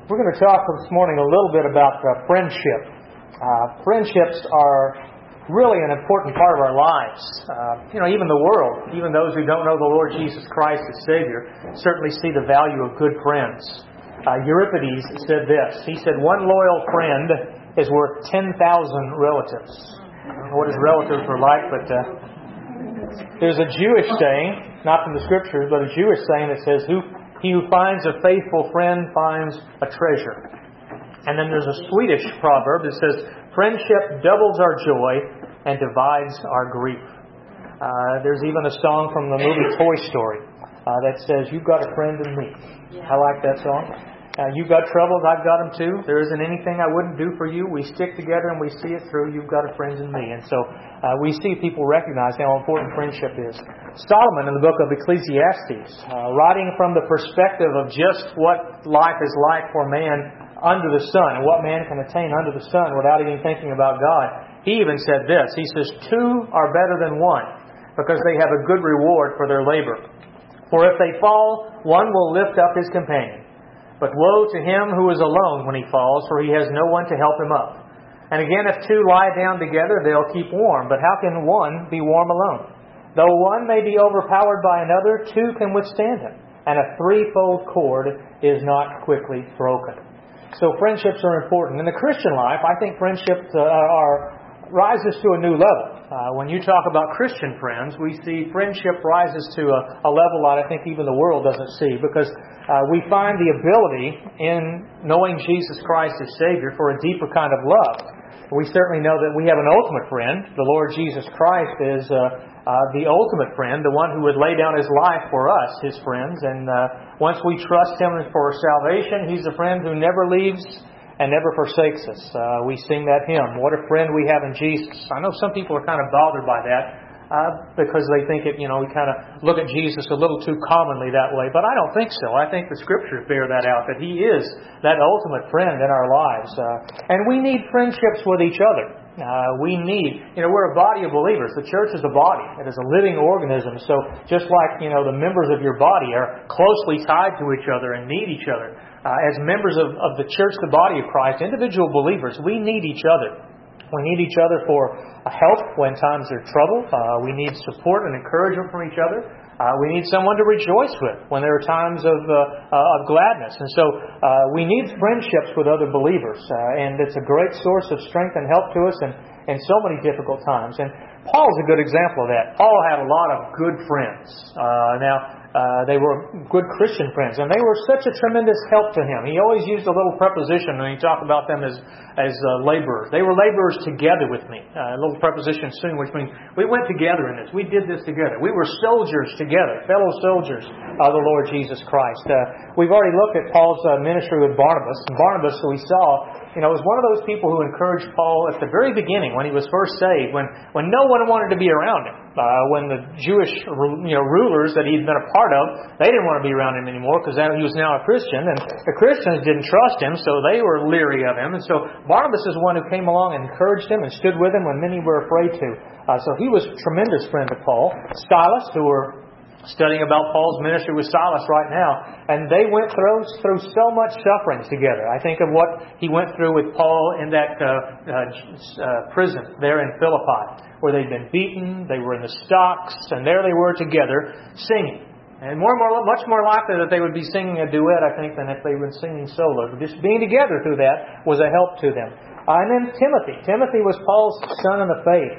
We're going to talk this morning a little bit about friendship. Friendships are really an important part of our lives. Even the world, even those who don't know the Lord Jesus Christ as Savior, certainly see the value of good friends. Euripides said this. He said, "One loyal friend is worth 10,000 relatives." I don't know what his relatives were like, but there's a Jewish saying, not from the Scriptures, but a Jewish saying that says, He who finds a faithful friend finds a treasure. And then there's a Swedish proverb that says, "Friendship doubles our joy and divides our grief." There's even a song from the movie Toy Story that says, "You've got a friend in me." I like that song. You've got troubles, I've got them too. There isn't anything I wouldn't do for you. We stick together and we see it through. You've got a friend in me. And so we see people recognize how important friendship is. Solomon in the book of Ecclesiastes, writing from the perspective of just what life is like for man under the sun and what man can attain under the sun without even thinking about God, he even said this. He says, "Two are better than one because they have a good reward for their labor. For if they fall, one will lift up his companion. But woe to him who is alone when he falls, for he has no one to help him up. And again, if two lie down together, they'll keep warm. But how can one be warm alone? Though one may be overpowered by another, two can withstand him. And a threefold cord is not quickly broken." So friendships are important. In the Christian life, I think friendships rises to a new level. When you talk about Christian friends, we see friendship rises to a level that I think even the world doesn't see, because we find the ability in knowing Jesus Christ as Savior for a deeper kind of love. We certainly know that we have an ultimate friend. The Lord Jesus Christ is the ultimate friend, the one who would lay down His life for us, His friends. And once we trust Him for salvation, He's a friend who never leaves and never forsakes us. We sing that hymn, "What a friend we have in Jesus." I know some people are kind of bothered by that because they think we kind of look at Jesus a little too commonly that way. But I don't think so. I think the Scriptures bear that out, that He is that ultimate friend in our lives. And we need friendships with each other. We need, we're a body of believers. The church is a body. It is a living organism. So just like, the members of your body are closely tied to each other and need each other. As members of the church, the body of Christ, individual believers, we need each other. We need each other for help when times are trouble. We need support and encouragement from each other. We need someone to rejoice with when there are times of gladness. And so we need friendships with other believers. And it's a great source of strength and help to us in so many difficult times. And Paul's a good example of that. Paul had a lot of good friends. They were good Christian friends, and they were such a tremendous help to him. He always used a little preposition when he talked about them as laborers. They were laborers together with me. A little preposition soon, which means we went together in this. We did this together. We were soldiers together, fellow soldiers of the Lord Jesus Christ. We've already looked at Paul's ministry with Barnabas. And Barnabas, who we saw, was one of those people who encouraged Paul at the very beginning when he was first saved, when no one wanted to be around him. When the Jewish rulers that he'd been a part of, they didn't want to be around him anymore because he was now a Christian, and the Christians didn't trust him, so they were leery of him. And so Barnabas is one who came along and encouraged him and stood with him when many were afraid to. So he was a tremendous friend of Paul. Silas, who were studying about Paul's ministry with Silas right now, and they went through so much suffering together. I think of what he went through with Paul in that prison there in Philippi, where they'd been beaten, they were in the stocks, and there they were together singing. And much more likely that they would be singing a duet, I think, than if they were singing solo. Just being together through that was a help to them. And then Timothy. Timothy was Paul's son in the faith.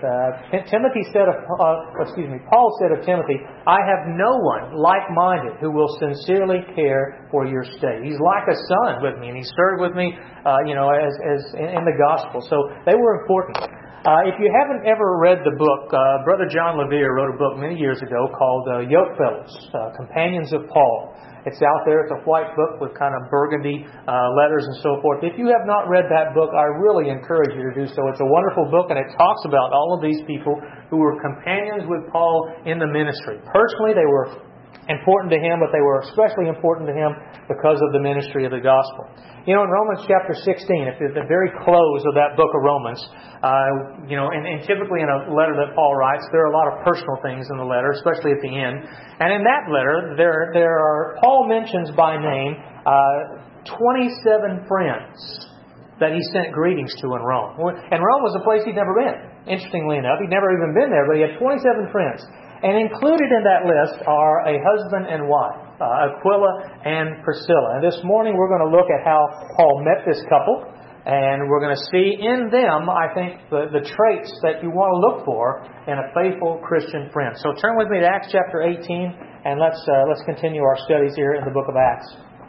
Paul said of Timothy, "I have no one like-minded who will sincerely care for your stay." He's like a son with me, and he served with me, as in the gospel. So they were important. If you haven't ever read the book, Brother John Levere wrote a book many years ago called Yokefellows, Companions of Paul. It's out there. It's a white book with kind of burgundy letters and so forth. If you have not read that book, I really encourage you to do so. It's a wonderful book, and it talks about all of these people who were companions with Paul in the ministry. Personally, they were important to him, but they were especially important to him because of the ministry of the gospel. In Romans chapter 16, at the very close of that book of Romans, and typically in a letter that Paul writes, there are a lot of personal things in the letter, especially at the end. And in that letter, Paul mentions by name 27 friends that he sent greetings to in Rome. And Rome was a place he'd never been. Interestingly enough, he'd never even been there, but he had 27 friends. And included in that list are a husband and wife, Aquila and Priscilla. And this morning we're going to look at how Paul met this couple. And we're going to see in them, I think, the traits that you want to look for in a faithful Christian friend. So turn with me to Acts chapter 18, and let's continue our studies here in the book of Acts.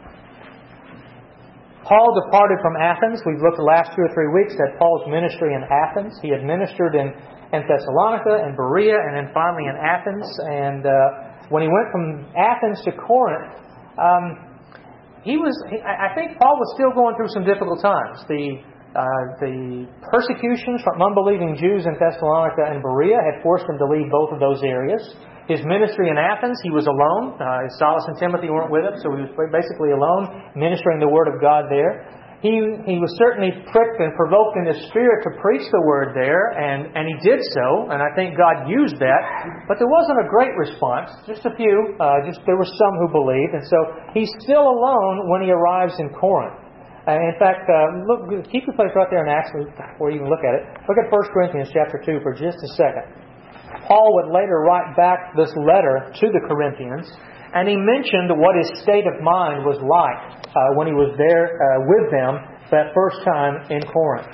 Paul departed from Athens. We've looked the last 2 or 3 weeks at Paul's ministry in Athens. He had ministered in Thessalonica and Berea, and then finally in Athens. And when he went from Athens to Corinth, I think Paul was still going through some difficult times. The persecutions from unbelieving Jews in Thessalonica and Berea had forced him to leave both of those areas. His ministry in Athens, he was alone. Silas and Timothy weren't with him, so he was basically alone, ministering the Word of God there. He was certainly pricked and provoked in his spirit to preach the Word there, and he did so, and I think God used that. But there wasn't a great response, just a few. There were some who believed, and so he's still alone when he arrives in Corinth. In fact, keep your place right there in Acts before you even look at it. Look at 1 Corinthians chapter 2 for just a second. Paul would later write back this letter to the Corinthians, and he mentioned what his state of mind was like when he was there with them that first time in Corinth.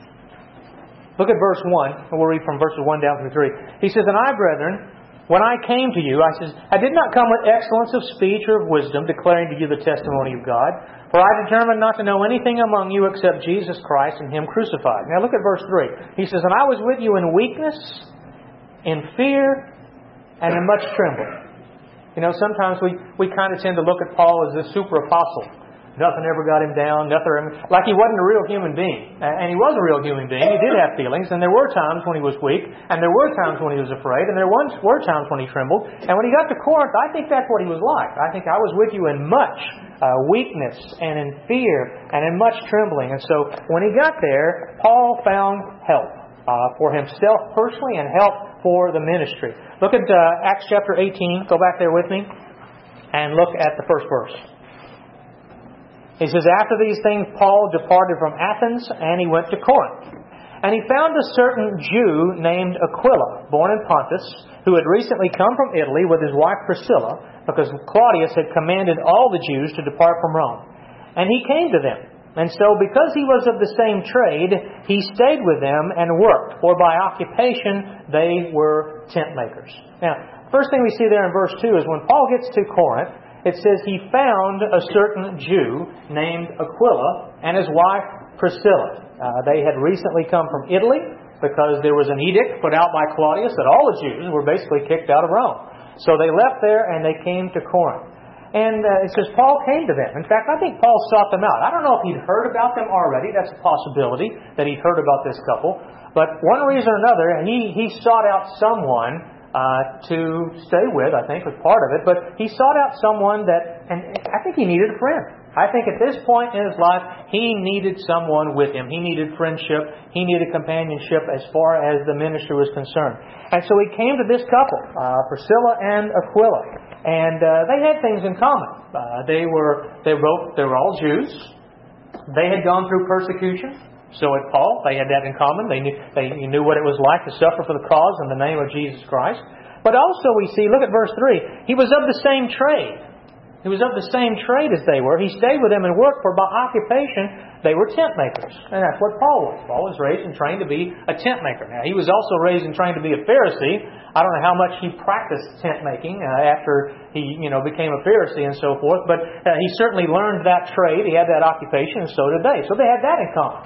Look at verse 1, and we'll read from verses 1 down through 3. He says, "And I, brethren, when I came to you, I did not come with excellence of speech or of wisdom, declaring to you the testimony of God. For I determined not to know anything among you except Jesus Christ and Him crucified." Now look at verse 3. He says, "And I was with you in weakness, in fear, and in much trembling." You know, sometimes we kind of tend to look at Paul as this super apostle. Nothing ever got him down. Like he wasn't a real human being. And he was a real human being. He did have feelings. And there were times when he was weak. And there were times when he was afraid. And there were times when he trembled. And when he got to Corinth, I think that's what he was like. I think I was with you in much weakness and in fear and in much trembling. And so when he got there, Paul found help for himself personally and help for the ministry. Look at Acts chapter 18. Go back there with me and look at the first verse. He says, "After these things Paul departed from Athens, and he went to Corinth. And he found a certain Jew named Aquila, born in Pontus, who had recently come from Italy with his wife Priscilla, because Claudius had commanded all the Jews to depart from Rome. And he came to them. And so, because he was of the same trade, he stayed with them and worked, for by occupation they were tent makers." Now, first thing we see there in verse 2 is when Paul gets to Corinth, it says he found a certain Jew named Aquila and his wife Priscilla. They had recently come from Italy because there was an edict put out by Claudius that all the Jews were basically kicked out of Rome. So they left there and they came to Corinth. And it says Paul came to them. In fact, I think Paul sought them out. I don't know if he'd heard about them already. That's a possibility that he'd heard about this couple. But one reason or another, he sought out someone to stay with, I think, was part of it. But he sought out someone and I think he needed a friend. I think at this point in his life, he needed someone with him. He needed friendship. He needed companionship as far as the ministry was concerned. And so he came to this couple, Priscilla and Aquila. And they had things in common. They were all Jews. They had gone through persecution. So had Paul. They had that in common. They knew what it was like to suffer for the cause in the name of Jesus Christ. But also we see, look at verse 3, he was of the same trade. He was of the same trade as they were. He stayed with them and worked, for by occupation they were tent makers. And that's what Paul was. Paul was raised and trained to be a tent maker. Now, he was also raised and trained to be a Pharisee. I don't know how much he practiced tent making after he became a Pharisee and so forth, but he certainly learned that trade. He had that occupation, and so did they. So they had that in common.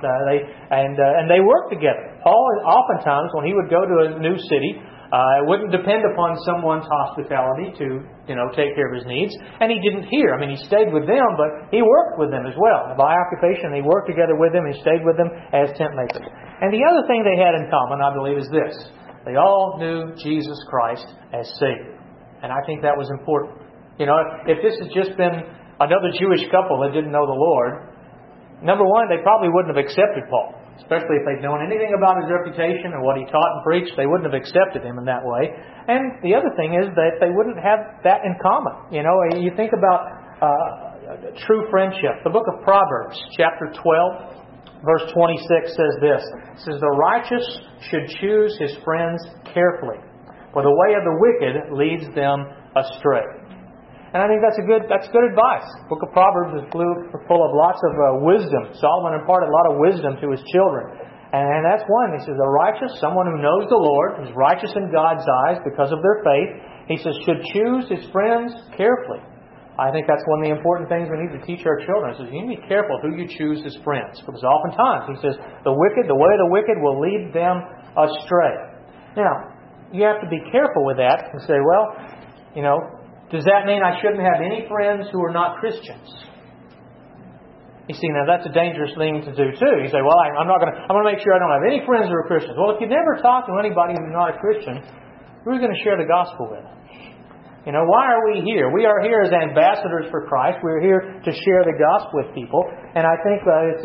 And they worked together. Paul, oftentimes, when he would go to a new city, wouldn't depend upon someone's hospitality to, take care of his needs. And he didn't hear. He stayed with them, but he worked with them as well. By occupation, he worked together with them and stayed with them as tent makers. And the other thing they had in common, I believe, is this. They all knew Jesus Christ as Savior. And I think that was important. If this had just been another Jewish couple that didn't know the Lord, number one, they probably wouldn't have accepted Paul. Especially if they'd known anything about his reputation and what he taught and preached, they wouldn't have accepted him in that way. And the other thing is that they wouldn't have that in common. You think about true friendship. The book of Proverbs, chapter 12, verse 26 says this. It says, "The righteous should choose his friends carefully, for the way of the wicked leads them astray." And I think that's good advice. The book of Proverbs is full of lots of wisdom. Solomon imparted a lot of wisdom to his children. And that's one. He says, the righteous, someone who knows the Lord, who's righteous in God's eyes because of their faith, he says, should choose his friends carefully. I think that's one of the important things we need to teach our children. He says, you need to be careful who you choose as friends. Because oftentimes, he says, the way of the wicked will lead them astray. Now, you have to be careful with that and say, well, does that mean I shouldn't have any friends who are not Christians? You see, now that's a dangerous thing to do too. You say, well, I'm going to make sure I don't have any friends who are Christians. Well, if you never talk to anybody who's not a Christian, who are you going to share the gospel with? Why are we here? We are here as ambassadors for Christ. We're here to share the gospel with people. And I think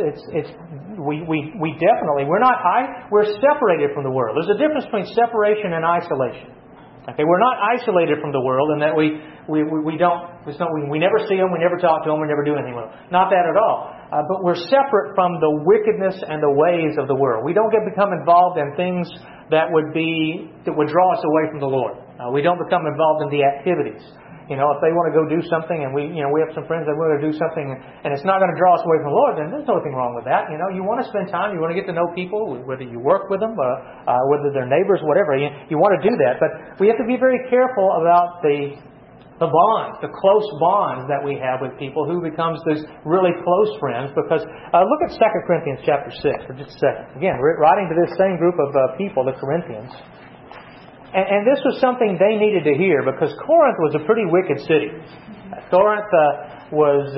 we definitely, we're separated from the world. There's a difference between separation and isolation. Okay, we're not isolated from the world in that we never see them, we never talk to them, we never do anything with them. Not that at all. But we're separate from the wickedness and the ways of the world. We don't become involved in things that would draw us away from the Lord. We don't become involved in the activities. If they want to go do something, and we have some friends that want to do something, and it's not going to draw us away from the Lord, then there's nothing wrong with that. You want to spend time, you want to get to know people, whether you work with them, whether they're neighbors, whatever. You want to do that, but we have to be very careful about the bonds, the close bonds that we have with people who becomes these really close friends. Because look at 2 Corinthians chapter 6 for just a second. Again, we're writing to this same group of people, the Corinthians. And this was something they needed to hear because Corinth was a pretty wicked city. Corinth was,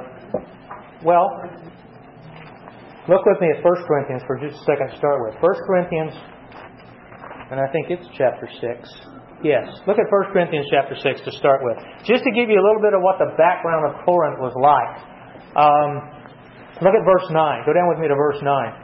look with me at 1 Corinthians for just a second to start with. 1 Corinthians, and I think it's chapter 6. Yes, look at 1 Corinthians chapter 6 to start with. Just to give you a little bit of what the background of Corinth was like. Look at verse 9. Go down with me to verse 9.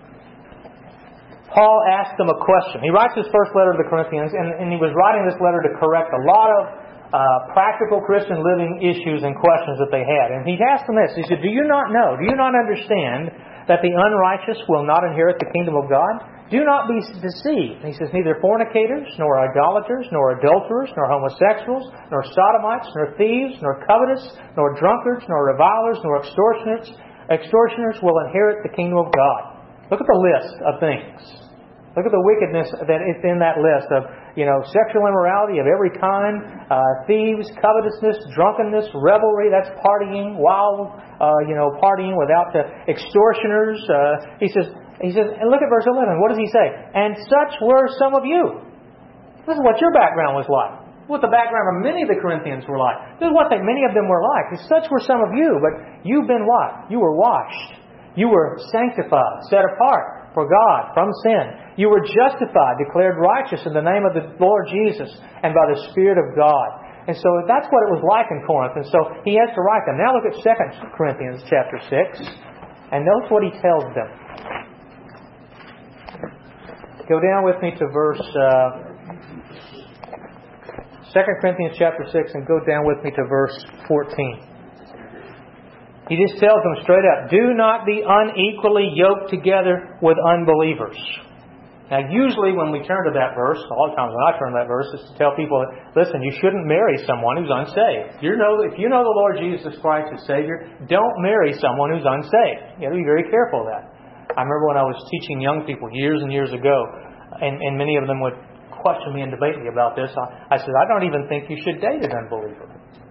Paul asked them a question. He writes his first letter to the Corinthians, and he was writing this letter to correct a lot of practical Christian living issues and questions that they had. And he asked them this. He said, do you not understand that the unrighteous will not inherit the kingdom of God? Do not be deceived. And he says, neither fornicators, nor idolaters, nor adulterers, nor homosexuals, nor sodomites, nor thieves, nor covetous, nor drunkards, nor revilers, nor extortioners will inherit the kingdom of God. Look at the list of things. Look at the wickedness that is in that list of, sexual immorality of every kind, thieves, covetousness, drunkenness, revelry, that's partying, wild, partying without the extortioners. He says, and look at verse 11. What does he say? And such were some of you. This is what your background was like. What the background of many of the Corinthians were like. This is what many of them were like. Such were some of you, but you've been what? You were washed. You were sanctified, set apart for God from sin. You were justified, declared righteous in the name of the Lord Jesus and by the Spirit of God. And so that's what it was like in Corinth. And so he has to write them. Now look at 2 Corinthians chapter 6 and notice what he tells them. Go down with me to verse 2 Corinthians chapter 6 and go down with me to verse 14. He just tells them straight up, do not be unequally yoked together with unbelievers. Now, usually when we turn to that verse, a lot of times when I turn to that verse, is to tell people, listen, you shouldn't marry someone who's unsaved. If you know the Lord Jesus Christ as Savior, don't marry someone who's unsaved. You have to be very careful of that. I remember when I was teaching young people years and years ago, and many of them would question me and debate me about this. I said, I don't even think you should date an unbeliever.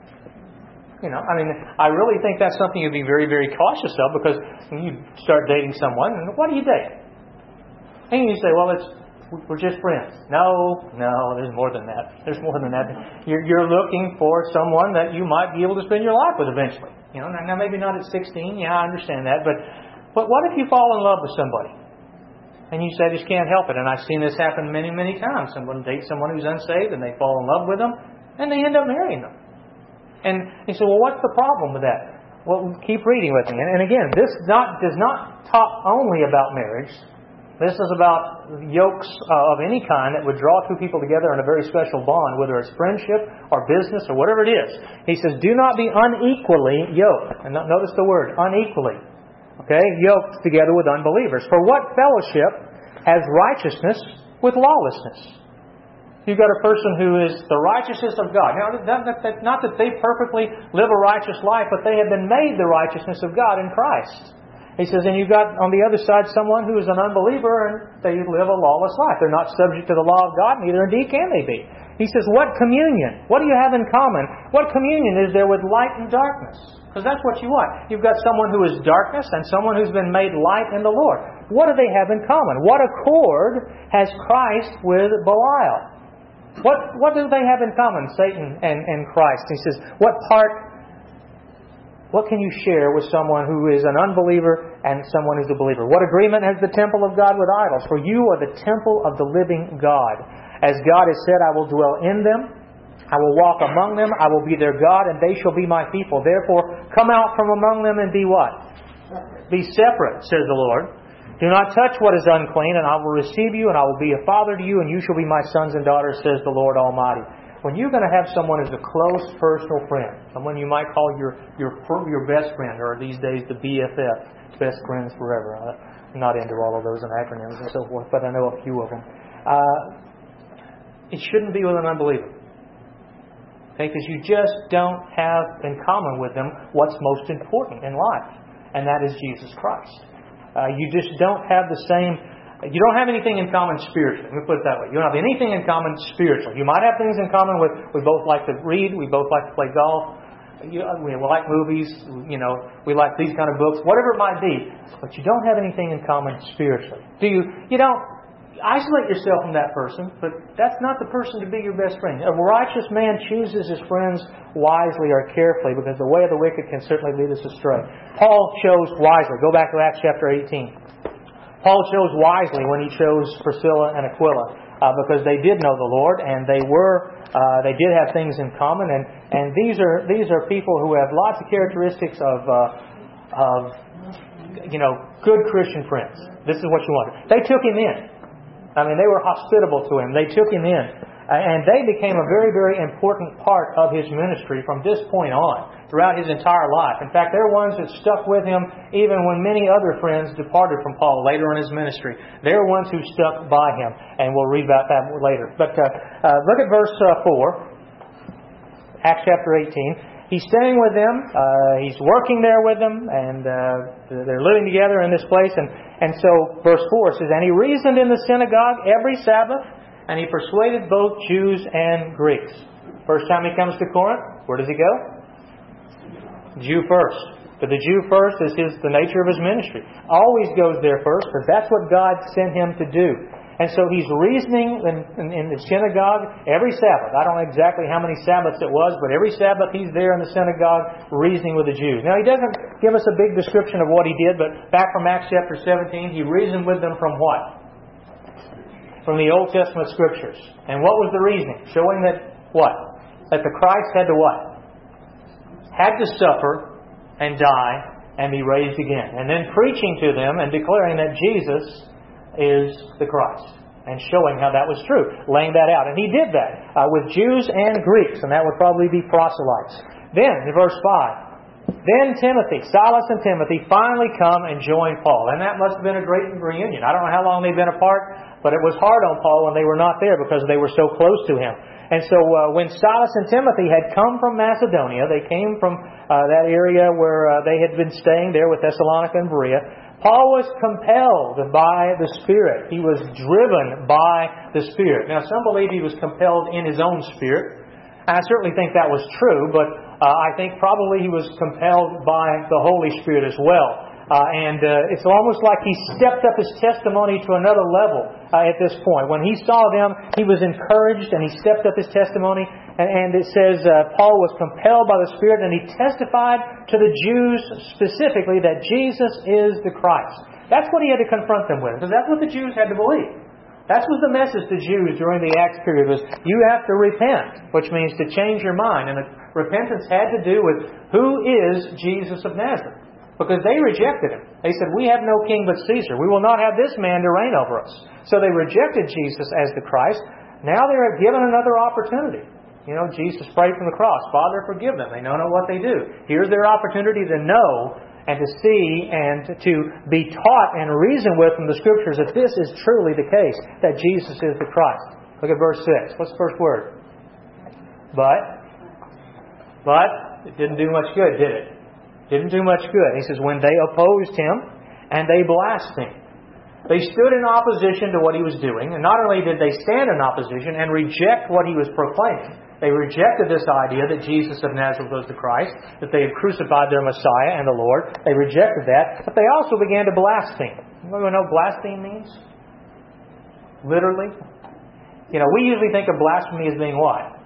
I really think that's something you'd be very, very cautious of because when you start dating someone, what do you date? And you say, well, we're just friends. No, there's more than that. There's more than that. You're looking for someone that you might be able to spend your life with eventually. Now maybe not at 16. Yeah, I understand that. But what if you fall in love with somebody? And you say, I just can't help it. And I've seen this happen many, many times. Someone dates someone who's unsaved and they fall in love with them and they end up marrying them. And you say, well, what's the problem with that? Well, keep reading with me. And again, this does not talk only about marriage. This is about yokes of any kind that would draw two people together in a very special bond, whether it's friendship or business or whatever it is. He says, do not be unequally yoked. And notice the word, unequally. Okay? Yoked together with unbelievers. For what fellowship has righteousness with lawlessness? You've got a person who is the righteousness of God. Now, not that they perfectly live a righteous life, but they have been made the righteousness of God in Christ. He says, and you've got on the other side someone who is an unbeliever and they live a lawless life. They're not subject to the law of God, neither indeed can they be. He says, what communion? What do you have in common? What communion is there with light and darkness? Because that's what you want. You've got someone who is darkness and someone who's been made light in the Lord. What do they have in common? What accord has Christ with Belial? What do they have in common, Satan and Christ? He says, what can you share with someone who is an unbeliever and someone who's a believer? What agreement has the temple of God with idols? For you are the temple of the living God. As God has said, I will dwell in them. I will walk among them. I will be their God, and they shall be my people. Therefore, come out from among them and be what? Be separate, says the Lord. Do not touch what is unclean, and I will receive you, and I will be a father to you, and you shall be my sons and daughters, says the Lord Almighty. When you're going to have someone as a close personal friend, someone you might call your best friend, or these days the BFF, best friends forever. I'm not into all of those and acronyms and so forth, but I know a few of them. It shouldn't be with an unbeliever. Okay, because you just don't have in common with them what's most important in life, and that is Jesus Christ. You just don't have the same. You don't have anything in common spiritually. Let me put it that way. You don't have anything in common spiritually. You might have things in common with, we both like to read, we both like to play golf, we like movies, we like these kind of books, whatever it might be. But you don't have anything in common spiritually. You don't isolate yourself from that person, but that's not the person to be your best friend. A righteous man chooses his friends wisely or carefully, because the way of the wicked can certainly lead us astray. Paul chose wisely. Go back to Acts chapter 18. Paul chose wisely when he chose Priscilla and Aquila, because they did know the Lord, and they did have things in common, and these are people who have lots of characteristics of good Christian friends. This is what you want. They took him in. I mean, they were hospitable to him. They took him in, and they became a very, very important part of his ministry from this point on, throughout his entire life. In fact, they're ones that stuck with him even when many other friends departed from Paul later in his ministry. They're ones who stuck by him, and we'll read about that later. But look at verse 4, Acts chapter 18. He's staying with them, he's working there with them, and they're living together in this place. And so, verse 4 says, and he reasoned in the synagogue every Sabbath, and he persuaded both Jews and Greeks. First time he comes to Corinth, where does he go? Jew first. But the Jew first is the nature of his ministry. Always goes there first, because that's what God sent him to do. And so he's reasoning in the synagogue every Sabbath. I don't know exactly how many Sabbaths it was, but every Sabbath he's there in the synagogue reasoning with the Jews. Now, he doesn't give us a big description of what he did, but back from Acts chapter 17, he reasoned with them from what? From the Old Testament Scriptures. And what was the reasoning? Showing that what? That the Christ had to what? Had to suffer and die and be raised again. And then preaching to them and declaring that Jesus is the Christ, and showing how that was true, laying that out. And he did that with Jews and Greeks, and that would probably be proselytes. Then, in verse 5, then Silas and Timothy finally come and join Paul. And that must have been a great reunion. I don't know how long they've been apart, but it was hard on Paul when they were not there, because they were so close to him. And so when Silas and Timothy had come from Macedonia, they came from that area where they had been staying there with Thessalonica and Berea, Paul was compelled by the Spirit. He was driven by the Spirit. Now, some believe he was compelled in his own spirit. And I certainly think that was true, but I think probably he was compelled by the Holy Spirit as well. And it's almost like he stepped up his testimony to another level at this point. When he saw them, he was encouraged, and he stepped up his testimony. And it says Paul was compelled by the Spirit, and he testified to the Jews specifically that Jesus is the Christ. That's what he had to confront them with, because that's what the Jews had to believe. That was the message to Jews during the Acts period, was you have to repent, which means to change your mind. And repentance had to do with who is Jesus of Nazareth. Because they rejected Him. They said, we have no king but Caesar. We will not have this man to reign over us. So they rejected Jesus as the Christ. Now they are given another opportunity. You know, Jesus prayed from the cross, Father, forgive them. They know not what they do. Here's their opportunity to know and to see and to be taught and reason with from the Scriptures that this is truly the case, that Jesus is the Christ. Look at verse 6. What's the first word? But it didn't do much good, did it? Didn't do much good. He says, when they opposed Him and they blasphemed. They stood in opposition to what He was doing. And not only did they stand in opposition and reject what He was proclaiming, they rejected this idea that Jesus of Nazareth was the Christ, that they had crucified their Messiah and the Lord. They rejected that. But they also began to blaspheme. You know what blaspheme means? Literally. You know, we usually think of blasphemy as being what?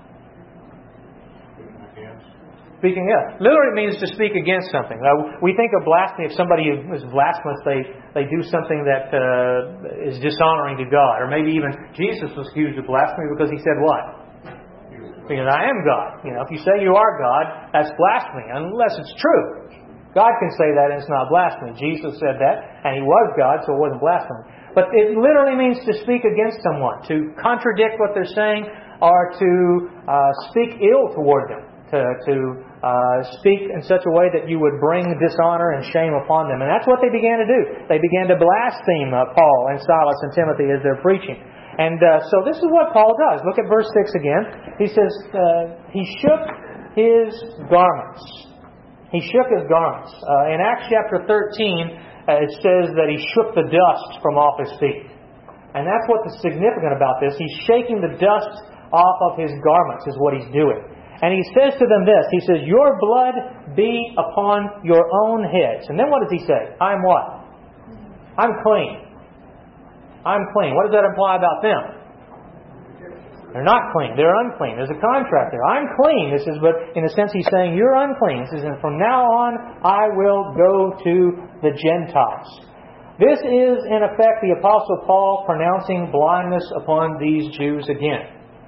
Speaking, yeah. Literally means to speak against something. We think of blasphemy, if somebody is blasphemous, they do something that is dishonoring to God. Or maybe even Jesus was accused of blasphemy because He said what? Because I am God. You know, if you say you are God, that's blasphemy, unless it's true. God can say that and it's not blasphemy. Jesus said that, and He was God, so it wasn't blasphemy. But it literally means to speak against someone, to contradict what they're saying, or to speak ill toward them. To speak in such a way that you would bring dishonor and shame upon them. And that's what they began to do. They began to blaspheme Paul and Silas and Timothy as they're preaching. And so this is what Paul does. Look at verse 6 again. He says, he shook his garments. He shook his garments. In Acts chapter 13, it says that he shook the dust from off his feet. And that's what's significant about this. He's shaking the dust off of his garments is what he's doing. And he says to them this. He says, your blood be upon your own heads. And then what does he say? I'm what? I'm clean. I'm clean. What does that imply about them? They're not clean. They're unclean. There's a contrast there. I'm clean. This is, but in a sense he's saying, you're unclean. This is, and from now on, I will go to the Gentiles. This is, in effect, the Apostle Paul pronouncing blindness upon these Jews again.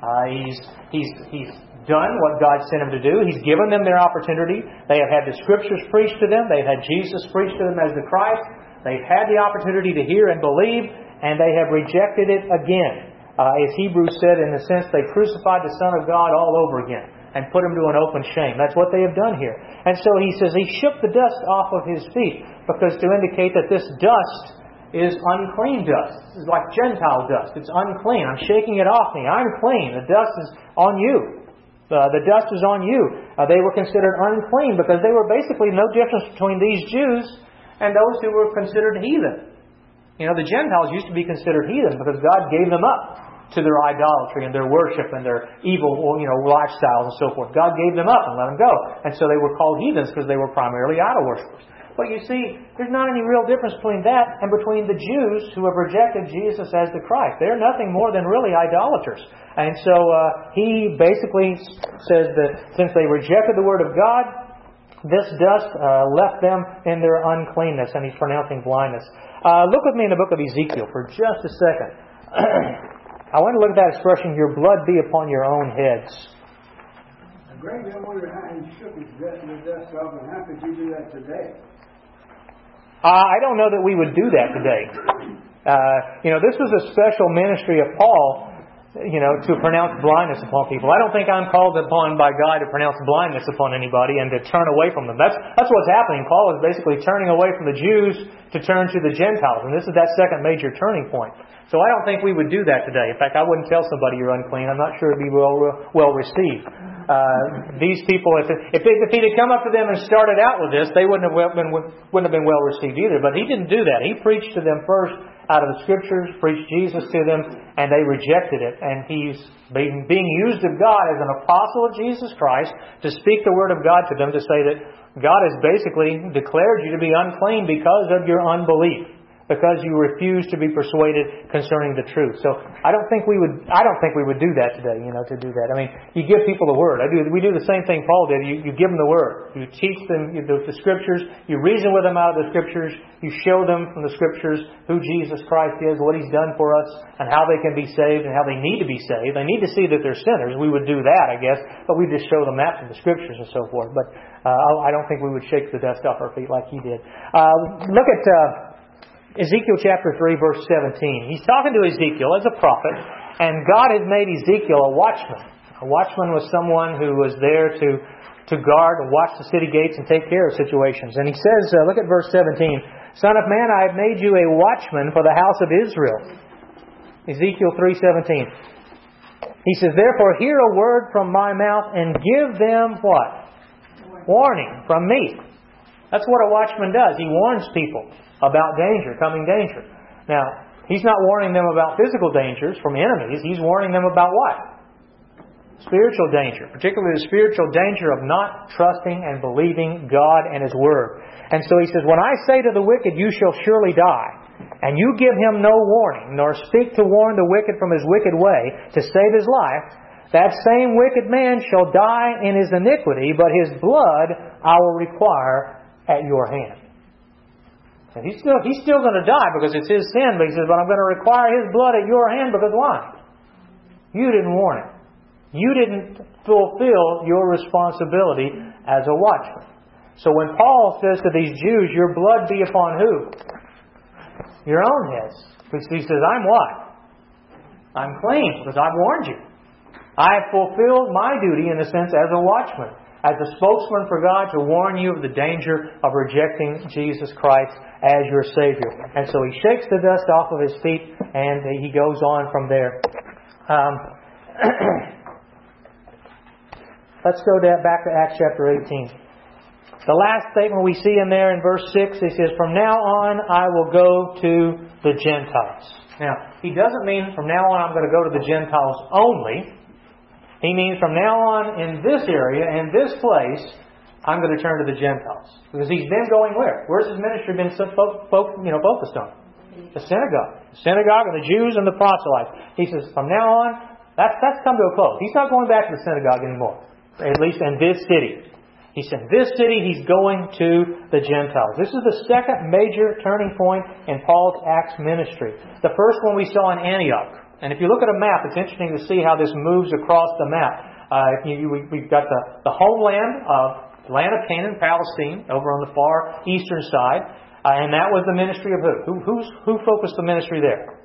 He's done what God sent Him to do. He's given them their opportunity. They have had the Scriptures preached to them. They've had Jesus preached to them as the Christ. They've had the opportunity to hear and believe, and they have rejected it again. As Hebrews said, in a sense, they crucified the Son of God all over again and put Him to an open shame. That's what they have done here. And so he says he shook the dust off of his feet because to indicate that this dust is unclean dust. It's like Gentile dust. It's unclean. I'm shaking it off me. I'm clean. The dust is on you. The dust is on you. They were considered unclean because they were basically no difference between these Jews and those who were considered heathen. You know, the Gentiles used to be considered heathen because God gave them up to their idolatry and their worship and their evil, lifestyles and so forth. God gave them up and let them go. And so they were called heathens because they were primarily idol worshippers. But you see, there's not any real difference between that and between the Jews who have rejected Jesus as the Christ. They're nothing more than really idolaters. And so he basically says that since they rejected the Word of God, this dust left them in their uncleanness, and he's pronouncing blindness. Look with me in the book of Ezekiel for just a second. I want to look at that expression, your blood be upon your own heads. Greg, I wonder how he shook his dust off, and how could you do that today? I don't know that we would do that today. This was a special ministry of Paul, to pronounce blindness upon people. I don't think I'm called upon by God to pronounce blindness upon anybody and to turn away from them. That's what's happening. Paul is basically turning away from the Jews to turn to the Gentiles. And this is that second major turning point. So I don't think we would do that today. In fact, I wouldn't tell somebody you're unclean. I'm not sure it'd be well received. These people, if he'd have come up to them and started out with this, they wouldn't have been well received either. But he didn't do that. He preached to them first out of the Scriptures, preached Jesus to them, and they rejected it. And he's being used of God as an apostle of Jesus Christ to speak the Word of God to them, to say that God has basically declared you to be unclean because of your unbelief. because you refuse to be persuaded concerning the truth. So I don't think we would do that today, to do that. I mean, you give people the Word. We do the same thing Paul did. You give them the Word. You teach them the Scriptures. You reason with them out of the Scriptures. You show them from the Scriptures who Jesus Christ is, what He's done for us, and how they can be saved and how they need to be saved. They need to see that they're sinners. We would do that, I guess, but we just show them that from the Scriptures and so forth. But I don't think we would shake the dust off our feet like he did. Look at Ezekiel chapter 3, verse 17. He's talking to Ezekiel as a prophet, and God has made Ezekiel a watchman. A watchman was someone who was there to guard and watch the city gates and take care of situations. And he says, look at verse 17, Son of man, I have made you a watchman for the house of Israel. Ezekiel 3:17. He says, Therefore hear a word from my mouth and give them what? Warning from me. That's what a watchman does. He warns people about danger, coming danger. Now, he's not warning them about physical dangers from enemies. He's warning them about what? Spiritual danger, particularly the spiritual danger of not trusting and believing God and His Word. And so he says, When I say to the wicked, you shall surely die, and you give him no warning, nor speak to warn the wicked from his wicked way to save his life, that same wicked man shall die in his iniquity, but his blood I will require at your hand. And he's still going to die because it's his sin, but he says, but I'm going to require his blood at your hand because why? You didn't warn him. You didn't fulfill your responsibility as a watchman. So when Paul says to these Jews, your blood be upon who? Your own heads. He says, I'm what? I'm clean because I've warned you. I have fulfilled my duty in a sense as a watchman, as a spokesman for God to warn you of the danger of rejecting Jesus Christ as your Savior. And so he shakes the dust off of his feet and he goes on from there. Let's go back to Acts chapter 18. The last statement we see in there in verse 6, he says, From now on I will go to the Gentiles. Now, he doesn't mean from now on I'm going to go to the Gentiles only. He means from now on in this area, in this place, I'm going to turn to the Gentiles. Because he's been going where? Where's his ministry been focused on? The synagogue. The synagogue and the Jews and the proselytes. He says, from now on, that's come to a close. He's not going back to the synagogue anymore. At least in this city. He said, in this city, he's going to the Gentiles. This is the second major turning point in Paul's Acts ministry. The first one we saw in Antioch. And if you look at a map, it's interesting to see how this moves across the map. We've got the homeland of the land of Canaan, Palestine, over on the far eastern side. And that was the ministry of who? Who focused the ministry there?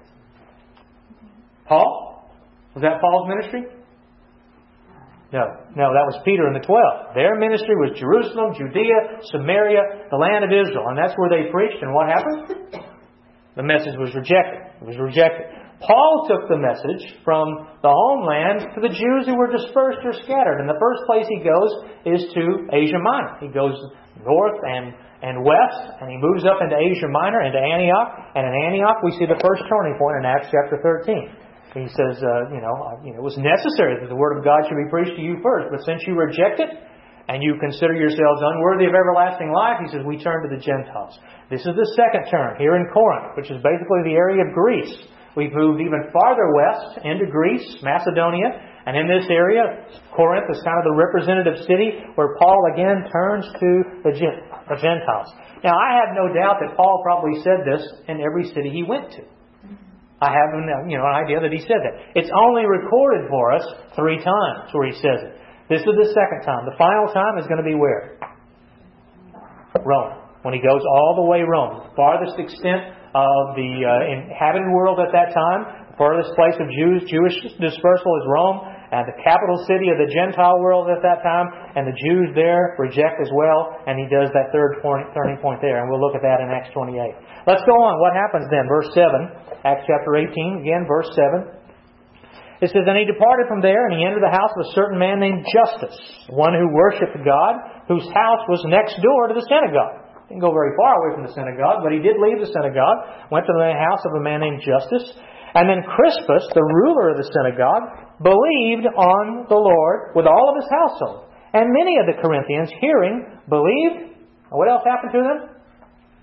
Paul? Was that Paul's ministry? No, that was Peter and the 12. Their ministry was Jerusalem, Judea, Samaria, the land of Israel. And that's where they preached. And what happened? The message was rejected. It was rejected. Paul took the message from the homeland to the Jews who were dispersed or scattered. And the first place he goes is to Asia Minor. He goes north and west, and he moves up into Asia Minor, into Antioch. And in Antioch, we see the first turning point in Acts chapter 13. He says, it was necessary that the Word of God should be preached to you first. But since you reject it, and you consider yourselves unworthy of everlasting life, he says, we turn to the Gentiles. This is the second turn, here in Corinth, which is basically the area of Greece. We've moved even farther west into Greece, Macedonia, and in this area, Corinth is kind of the representative city where Paul again turns to the Gentiles. Now, I have no doubt that Paul probably said this in every city he went to. I have an idea that he said that. It's only recorded for us 3 times where he says it. This is the second time. The final time is going to be where? Rome. When he goes all the way Rome. The farthest extent of the inhabited world at that time. The farthest place of Jewish dispersal is Rome. And the capital city of the Gentile world at that time. And the Jews there reject as well. And he does that third turning point there. And we'll look at that in Acts 28. Let's go on. What happens then? Verse 7. Acts chapter 18. Again, verse 7. It says, And he departed from there, and he entered the house of a certain man named Justus, one who worshipped God, whose house was next door to the synagogue. Didn't go very far away from the synagogue, but he did leave the synagogue, went to the house of a man named Justus. And then Crispus, the ruler of the synagogue, believed on the Lord with all of his household. And many of the Corinthians, hearing, believed. What else happened to them?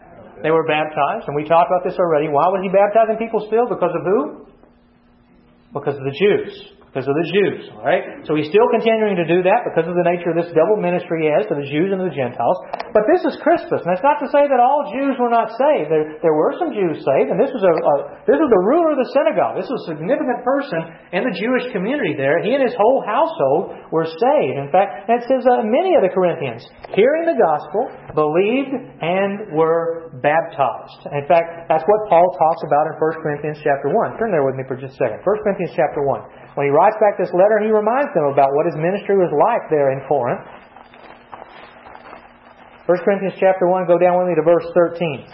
They were baptized, and we talked about this already. Why was He baptizing people still? Because of who? Because of the Jews. Because of the Jews. All right? So He's still continuing to do that because of the nature of this double ministry He has to the Jews and the Gentiles. But this is Crispus. And that's not to say that all Jews were not saved. There were some Jews saved. And this was the ruler of the synagogue. This was a significant person in the Jewish community there. He and his whole household were saved. In fact, it says many of the Corinthians, hearing the gospel, believed and were baptized. In fact, that's what Paul talks about in 1 Corinthians chapter 1. Turn there with me for just a second. 1 Corinthians chapter 1. When he writes back this letter, he reminds them about what his ministry was like there in Corinth. 1 Corinthians chapter 1, go down with me to verse 13.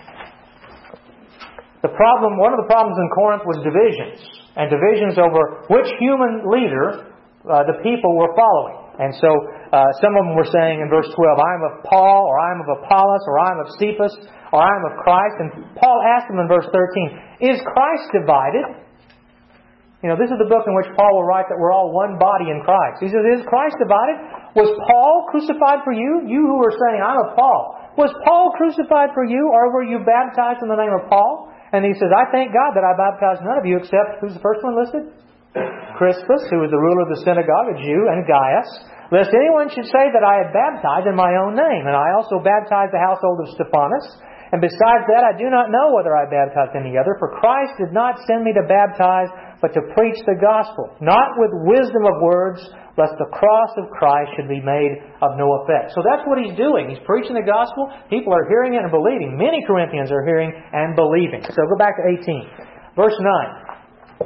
One of the problems in Corinth was divisions, and divisions over which human leader the people were following. And so some of them were saying in verse 12, I am of Paul, or I am of Apollos, or I am of Cephas, or I am of Christ. And Paul asked them in verse 13, is Christ divided? This is the book in which Paul will write that we're all one body in Christ. He says, is Christ divided? Was Paul crucified for you? You who are saying, I'm of Paul. Was Paul crucified for you, or were you baptized in the name of Paul? And he says, I thank God that I baptized none of you except, who's the first one listed? Crispus, who was the ruler of the synagogue, a Jew, and Gaius, lest anyone should say that I had baptized in my own name. And I also baptized the household of Stephanas. And besides that, I do not know whether I baptized any other, for Christ did not send me to baptize, but to preach the gospel, not with wisdom of words, lest the cross of Christ should be made of no effect. So that's what he's doing. He's preaching the gospel. People are hearing it and believing. Many Corinthians are hearing and believing. So go back to 18. Verse 9.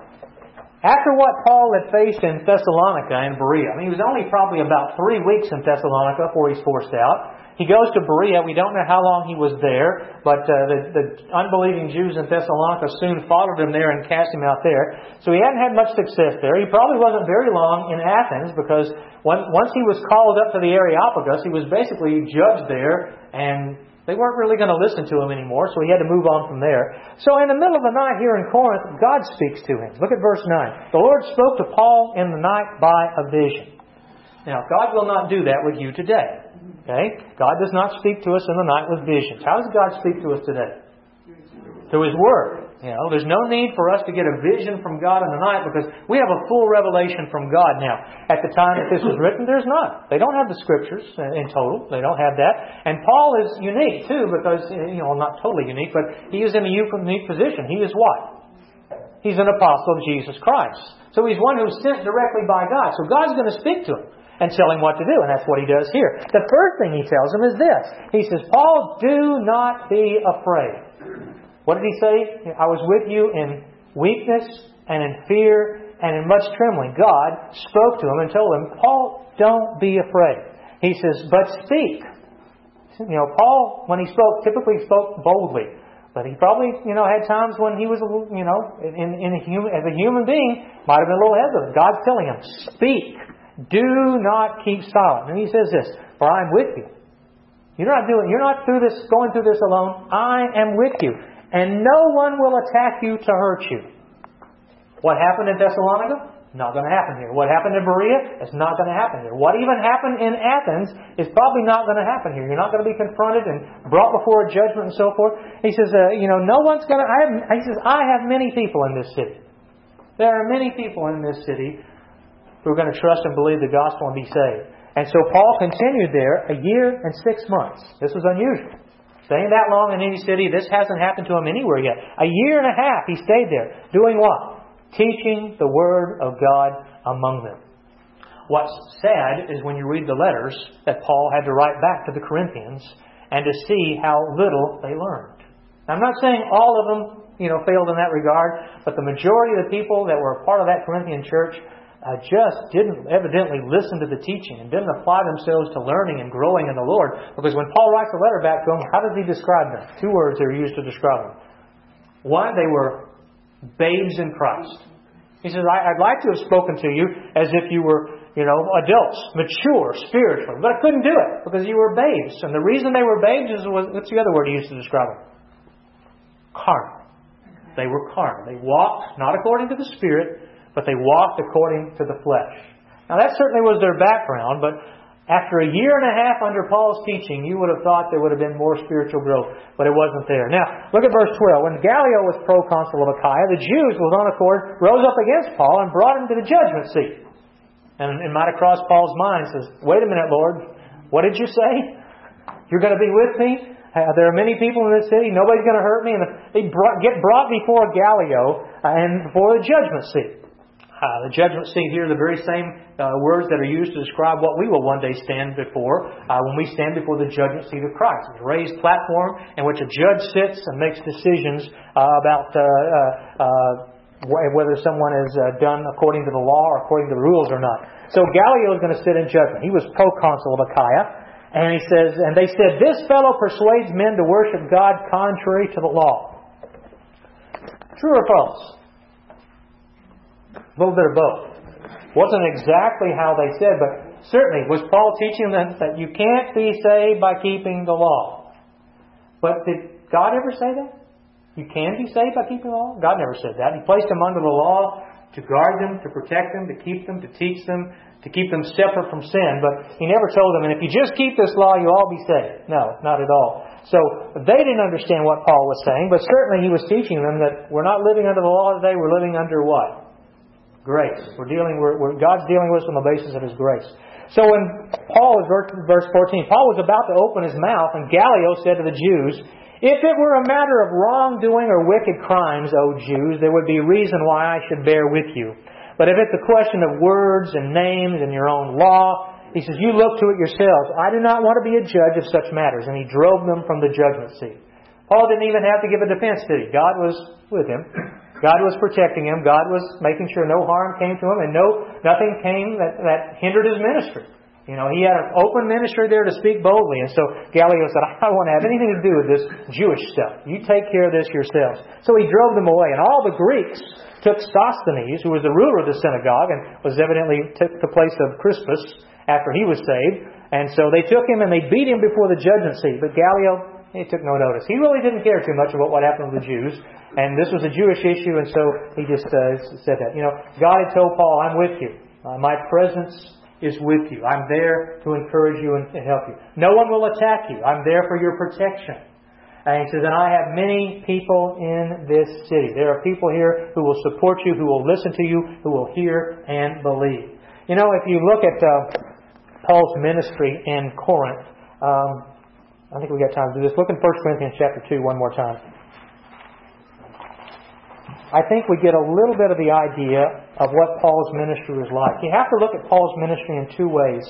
After what Paul had faced in Thessalonica and Berea, he was only probably about 3 weeks in Thessalonica before he's forced out. He goes to Berea. We don't know how long he was there, but the unbelieving Jews in Thessalonica soon followed him there and cast him out there. So he hadn't had much success there. He probably wasn't very long in Athens because once he was called up to the Areopagus, he was basically judged there, and they weren't really going to listen to him anymore, so he had to move on from there. So in the middle of the night here in Corinth, God speaks to him. Look at verse 9. The Lord spoke to Paul in the night by a vision. Now, God will not do that with you today. Okay? God does not speak to us in the night with visions. How does God speak to us today? Through His Word. There's no need for us to get a vision from God in the night because we have a full revelation from God now. At the time that this was written, there's none. They don't have the Scriptures in total. They don't have that. And Paul is unique too because, not totally unique, but he is in a unique position. He is what? He's an apostle of Jesus Christ. So he's one who's sent directly by God. So God's going to speak to him and tell him what to do. And that's what he does here. The first thing he tells him is this. He says, Paul, do not be afraid. What did he say? I was with you in weakness and in fear and in much trembling. God spoke to him and told him, Paul, don't be afraid. He says, but speak. Paul, when he spoke, typically spoke boldly. But he probably, had times when he was, as a human being, might have been a little hesitant. God's telling him, speak. Do not keep silent. And he says this, for I am with you. You're not going through this alone. I am with you. And no one will attack you to hurt you. What happened in Thessalonica? Not going to happen here. What happened in Berea? It's not going to happen here. What even happened in Athens is probably not going to happen here. You're not going to be confronted and brought before a judgment and so forth. He says, no one's going to... He says, I have many people in this city. There are many people in this city who are going to trust and believe the gospel and be saved. And so Paul continued there 1 year and 6 months. This was unusual. Staying that long in any city, this hasn't happened to him anywhere yet. 1.5 years he stayed there. Doing what? Teaching the Word of God among them. What's sad is when you read the letters that Paul had to write back to the Corinthians and to see how little they learned. Now, I'm not saying all of them, failed in that regard, but the majority of the people that were a part of that Corinthian church just didn't evidently listen to the teaching and didn't apply themselves to learning and growing in the Lord. Because when Paul writes a letter back to them, how does he describe them? 2 words are used to describe them. One, they were babes in Christ. He says, I'd like to have spoken to you as if you were, adults, mature, spiritually. But I couldn't do it because you were babes. And the reason they were babes what's the other word he used to describe them? Carnal. They were carnal. They walked not according to the Spirit, but they walked according to the flesh. Now that certainly was their background, but After a year and a half under Paul's teaching, you would have thought there would have been more spiritual growth, but it wasn't there. Now, look at verse 12. When Gallio was proconsul of Achaia, the Jews, with one accord, rose up against Paul and brought him to the judgment seat. And it might have crossed Paul's mind and says, wait a minute, Lord, what did you say? You're going to be with me? There are many people in this city. Nobody's going to hurt me. And they get brought before Gallio and before the judgment seat. The judgment seat here are the very same words that are used to describe what we will one day stand before when we stand before the judgment seat of Christ. It's a raised platform in which a judge sits and makes decisions about whether someone has done according to the law or according to the rules or not. So Gallio is going to sit in judgment. He was proconsul of Achaia. And he says, and they said, this fellow persuades men to worship God contrary to the law. True or false? A little bit of both. Wasn't exactly how they said, but certainly was Paul teaching them that you can't be saved by keeping the law. But did God ever say that? You can be saved by keeping the law? God never said that. He placed them under the law to guard them, to protect them, to keep them, to teach them, to keep them separate from sin. But He never told them, and if you just keep this law, you'll all be saved. No, not at all. So they didn't understand what Paul was saying, but certainly he was teaching them that we're not living under the law today, we're living under what? Grace. God's dealing with us on the basis of His grace. So when Paul, verse 14, Paul was about to open his mouth, and Gallio said to the Jews, if it were a matter of wrongdoing or wicked crimes, O Jews, there would be reason why I should bear with you. But if it's a question of words and names and your own law, he says, you look to it yourselves. I do not want to be a judge of such matters. And he drove them from the judgment seat. Paul didn't even have to give a defense, did he? God was with him. God was protecting him. God was making sure no harm came to him, and nothing came that hindered his ministry. You know, he had an open ministry there to speak boldly. And so Gallio said, I don't want to have anything to do with this Jewish stuff. You take care of this yourselves. So he drove them away. And all the Greeks took Sosthenes, who was the ruler of the synagogue and was evidently took the place of Crispus after he was saved. And so they took him and they beat him before the judgment seat. But Gallio, he took no notice. He really didn't care too much about what happened to the Jews. And this was a Jewish issue, and so he just said that. You know, God had told Paul, I'm with you. My presence is with you. I'm there to encourage you and help you. No one will attack you. I'm there for your protection. And he says, and I have many people in this city. There are people here who will support you, who will listen to you, who will hear and believe. You know, if you look at Paul's ministry in Corinth, I think we got time to do this. Look in 1 Corinthians chapter 2 one more time. I think we get a little bit of the idea of what Paul's ministry was like. You have to look at Paul's ministry in two ways.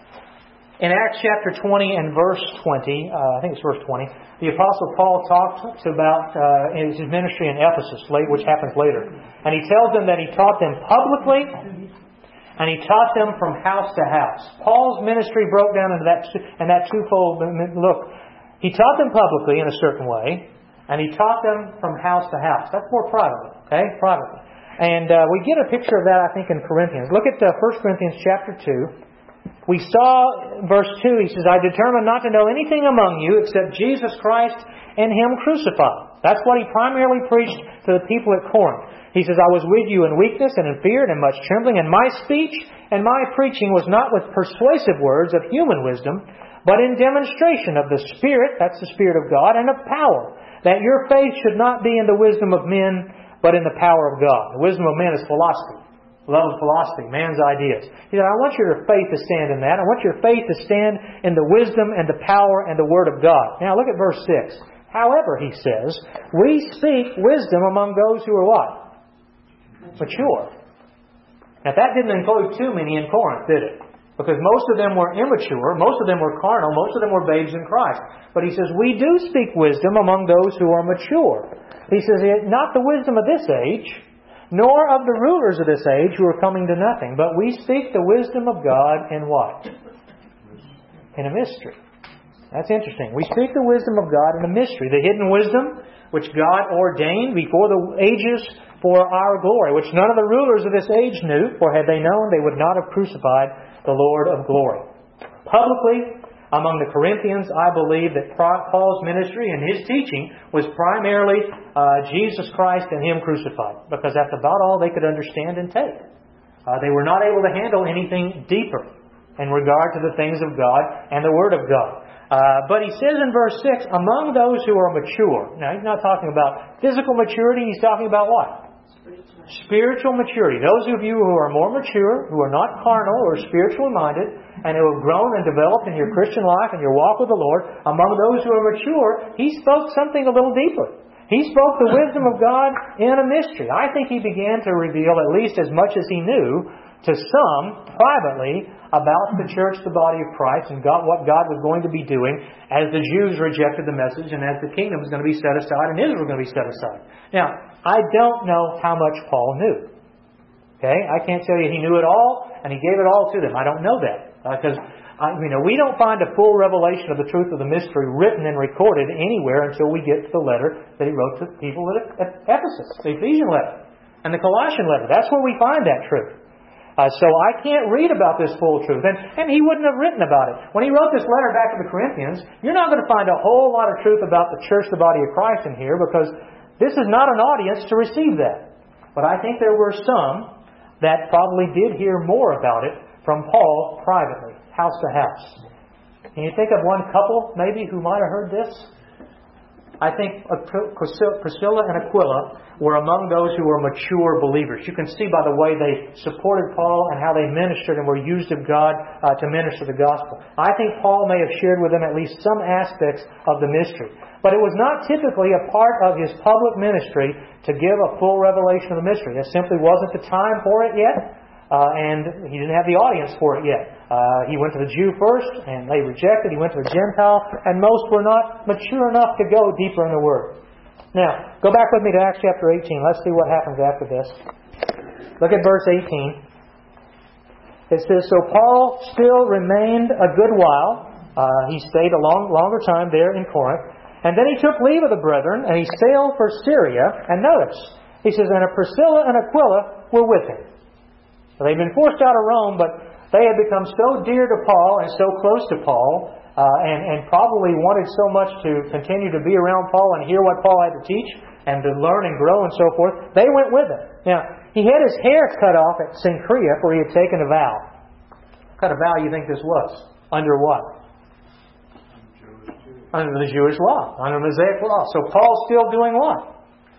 In Acts chapter 20 and verse 20, I think it's verse 20, the Apostle Paul talked about his ministry in Ephesus, which happens later. And he tells them that he taught them publicly, and he taught them from house to house. Paul's ministry broke down into that twofold look. He taught them publicly in a certain way, and he taught them from house to house. That's more privately. Okay? Privately. And we get a picture of that, I think, in Corinthians. Look at 1 Corinthians chapter 2. We saw, verse 2, he says, I determined not to know anything among you except Jesus Christ and Him crucified. That's what he primarily preached to the people at Corinth. He says, I was with you in weakness and in fear and in much trembling, and my speech and my preaching was not with persuasive words of human wisdom, but in demonstration of the Spirit, that's the Spirit of God, and of power, that your faith should not be in the wisdom of men, but in the power of God. The wisdom of men is philosophy. Love of philosophy, man's ideas. He said, I want your faith to stand in that. I want your faith to stand in the wisdom and the power and the Word of God. Now look at verse 6. However, he says, we speak wisdom among those who are what? Mature. Now that didn't include too many in Corinth, did it? Because most of them were immature, most of them were carnal, most of them were babes in Christ. But he says, we do speak wisdom among those who are mature. He says, not the wisdom of this age, nor of the rulers of this age who are coming to nothing, but we speak the wisdom of God in what? In a mystery. That's interesting. We speak the wisdom of God in a mystery, the hidden wisdom which God ordained before the ages for our glory, which none of the rulers of this age knew, for had they known, they would not have crucified the Lord of glory. Publicly, among the Corinthians, I believe that Paul's ministry and his teaching was primarily Jesus Christ and Him crucified, because that's about all they could understand and take. They were not able to handle anything deeper. in regard to the things of God and the Word of God. But he says in verse 6, among those who are mature. Now, he's not talking about physical maturity. He's talking about what? Spiritual maturity. Those of you who are more mature, who are not carnal or spiritually minded, and who have grown and developed in your Christian life and your walk with the Lord, among those who are mature, he spoke something a little deeper. He spoke the wisdom of God in a mystery. I think he began to reveal at least as much as he knew to some privately about the church, the body of Christ, and what God was going to be doing as the Jews rejected the message and as the kingdom was going to be set aside and Israel was going to be set aside. Now, I don't know how much Paul knew. Okay? I can't tell you he knew it all and he gave it all to them. I don't know that. Because we don't find a full revelation of the truth of the mystery written and recorded anywhere until we get to the letter that he wrote to the people at Ephesus, the Ephesian letter and the Colossian letter. That's where we find that truth. So I can't read about this full truth. And he wouldn't have written about it. When he wrote this letter back to the Corinthians, you're not going to find a whole lot of truth about the church, the body of Christ in here, because this is not an audience to receive that. But I think there were some that probably did hear more about it from Paul privately, house to house. Can you think of one couple, maybe, who might have heard this? I think Priscilla and Aquila were among those who were mature believers. You can see by the way they supported Paul and how they ministered and were used of God to minister the gospel. I think Paul may have shared with them at least some aspects of the mystery. But it was not typically a part of his public ministry to give a full revelation of the mystery. It simply wasn't the time for it yet. And he didn't have the audience for it yet. He went to the Jew first, and they rejected. He went to the Gentile, and most were not mature enough to go deeper in the Word. Now, go back with me to Acts chapter 18. Let's see what happens after this. Look at verse 18. It says, so Paul still remained a good while. He stayed a longer time there in Corinth. And then he took leave of the brethren, and he sailed for Syria. And notice, he says, and Priscilla and Aquila were with him. So they'd been forced out of Rome, but they had become so dear to Paul and so close to Paul, and probably wanted so much to continue to be around Paul and hear what Paul had to teach and to learn and grow and so forth. They went with him. Now, he had his hair cut off at Cenchrea, where he had taken a vow. What kind of vow do you think this was? Under what? Under the Jewish law, under the Mosaic law. So Paul's still doing what?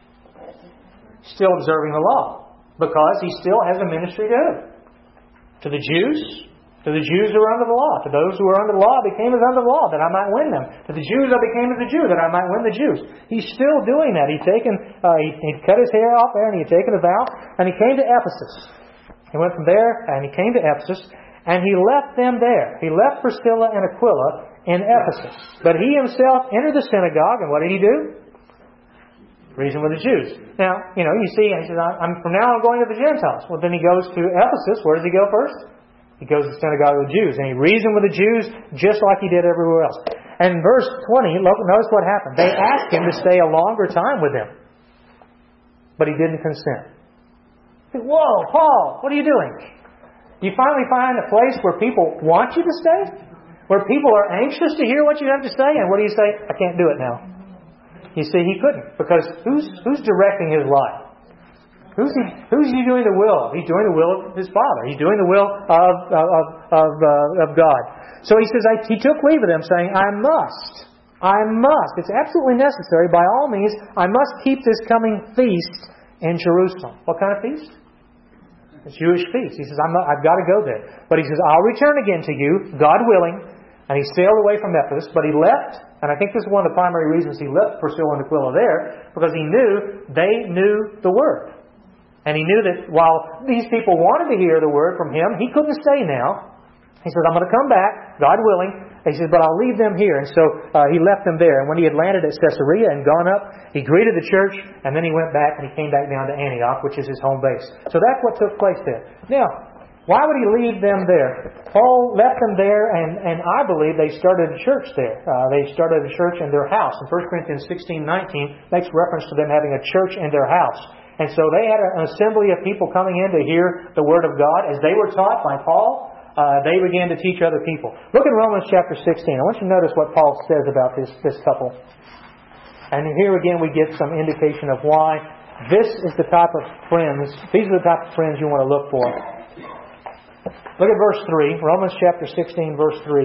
Still observing the law. Because he still has a ministry to who? To the Jews. To the Jews who are under the law. To those who are under the law, I became as under the law, that I might win them. To the Jews, I became as a Jew, that I might win the Jews. He's still doing that. He'd cut his hair off there, and he had taken a vow, and he came to Ephesus. He went from there, and he came to Ephesus, and he left them there. He left Priscilla and Aquila in Ephesus. But he himself entered the synagogue, and what did he do? Reason with the Jews. Now, you see, he says, from now on going to the Gentiles. Well, then he goes to Ephesus. Where does he go first? He goes to the synagogue of the Jews. And he reasoned with the Jews just like he did everywhere else. And in verse 20, notice what happened. They asked him to stay a longer time with them. But he didn't consent. Whoa, Paul, what are you doing? You finally find a place where people want you to stay? Where people are anxious to hear what you have to say? And what do you say? I can't do it now. You see, he couldn't, because who's directing his life? Who's he doing the will of? He's doing the will of his Father. He's doing the will of God. So he says, he took leave of them, saying, I must. It's absolutely necessary. By all means, I must keep this coming feast in Jerusalem. What kind of feast? A Jewish feast. He says, I've got to go there. But he says, I'll return again to you, God willing. And he sailed away from Ephesus, but he left, and I think this is one of the primary reasons he left Priscilla and Aquila there, because he knew they knew the Word. And he knew that while these people wanted to hear the Word from him, he couldn't stay now. He said, I'm going to come back, God willing. He said, but I'll leave them here. And so he left them there. And when he had landed at Caesarea and gone up, he greeted the church, and then he went back and he came back down to Antioch, which is his home base. So that's what took place there. Now, why would he leave them there? Paul left them there, and I believe they started a church there. They started a church in their house. In 1 Corinthians 16:19 makes reference to them having a church in their house. And so they had an assembly of people coming in to hear the Word of God. As they were taught by Paul, they began to teach other people. Look at Romans chapter 16. I want you to notice what Paul says about this couple. And here again we get some indication of why this is the type of friends, these are the type of friends you want to look for. Look at verse 3, Romans chapter 16, verse 3.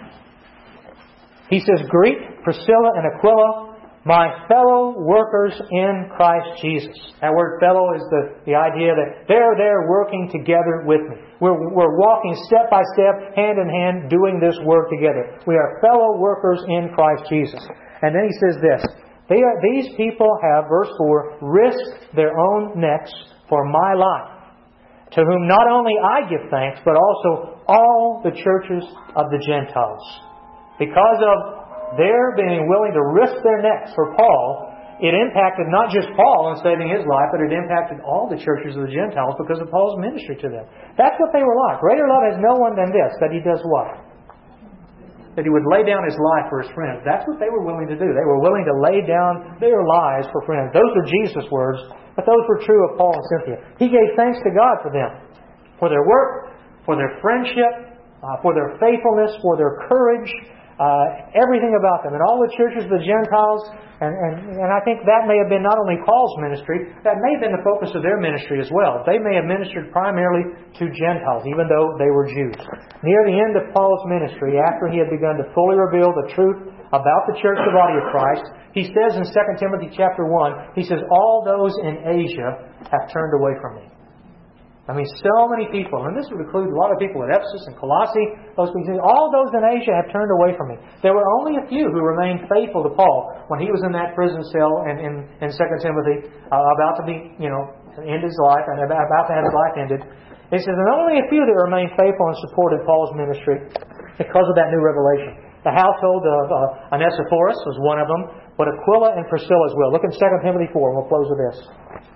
He says, "Greet Priscilla and Aquila, my fellow workers in Christ Jesus." That word fellow is the idea that they're there working together with me. We're walking step by step, hand in hand, doing this work together. We are fellow workers in Christ Jesus. And then he says this, these people have, verse 4, risked their own necks for my life, to whom not only I give thanks, but also all the churches of the Gentiles. Because of their being willing to risk their necks for Paul, it impacted not just Paul in saving his life, but it impacted all the churches of the Gentiles because of Paul's ministry to them. That's what they were like. Greater love has no one than this, that he does what? That he would lay down his life for his friends. That's what they were willing to do. They were willing to lay down their lives for friends. Those were Jesus' words, but those were true of Paul and Cynthia. He gave thanks to God for them, for their work, for their friendship, for their faithfulness, for their courage, everything about them. And all the churches of the Gentiles, and I think that may have been not only Paul's ministry, that may have been the focus of their ministry as well. They may have ministered primarily to Gentiles, even though they were Jews. Near the end of Paul's ministry, after he had begun to fully reveal the truth about the church, the body of Christ, he says in 2 Timothy chapter 1, he says, "All those in Asia have turned away from me." I mean, so many people, and this would include a lot of people at Ephesus and Colossae, all those in Asia have turned away from me. There were only a few who remained faithful to Paul when he was in that prison cell in 2 Timothy, about to be, end his life, and about to have his life ended. He says, and only a few that remained faithful and supported Paul's ministry because of that new revelation. The household of Onesiphorus was one of them, but Aquila and Priscilla as well. Look in 2 Timothy 4, and we'll close with this.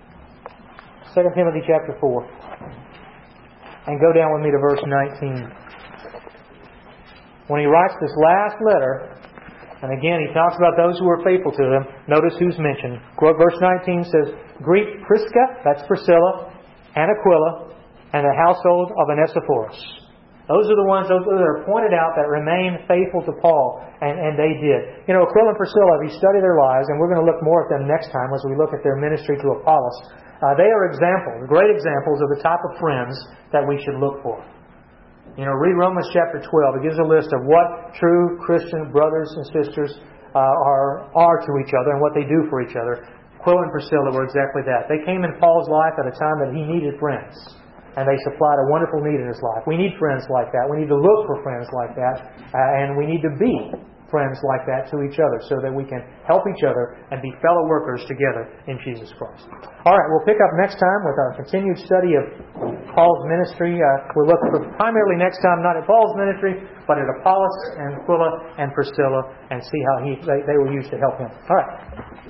2 Timothy chapter 4. And go down with me to verse 19. When he writes this last letter, and again he talks about those who were faithful to him, notice who's mentioned. Verse 19 says, "Greet Prisca," that's Priscilla, "and Aquila, and the household of Onesiphorus." Those are the ones that are pointed out that remain faithful to Paul, and they did. Aquila and Priscilla, if you study their lives, and we're going to look more at them next time as we look at their ministry to Apollos, they are examples, great examples of the type of friends that we should look for. Read Romans chapter 12. It gives a list of what true Christian brothers and sisters are to each other and what they do for each other. Aquila and Priscilla were exactly that. They came in Paul's life at a time that he needed friends, and they supplied a wonderful need in his life. We need friends like that. We need to look for friends like that, and we need to be friends like that to each other so that we can help each other and be fellow workers together in Jesus Christ. All right, we'll pick up next time with our continued study of Paul's ministry. We'll look primarily next time not at Paul's ministry, but at Apollos and Aquila and Priscilla and see how they were used to help him. All right.